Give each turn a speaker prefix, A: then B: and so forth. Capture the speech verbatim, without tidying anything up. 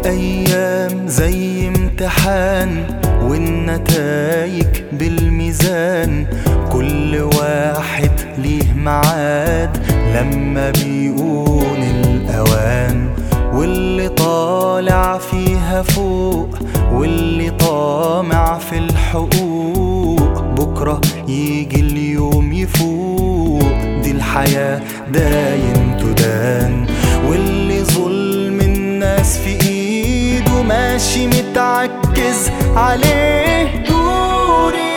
A: الأيام زي امتحان والنتايج بالميزان، كل واحد ليه معاد لما بيقول الأوان، واللي طالع فيها فوق واللي طامع في الحقوق بكرة يجي اليوم يفوق. دي الحياة داين تدان، واللي ظلم الناس في ايده ماشي متعكز عليه دوري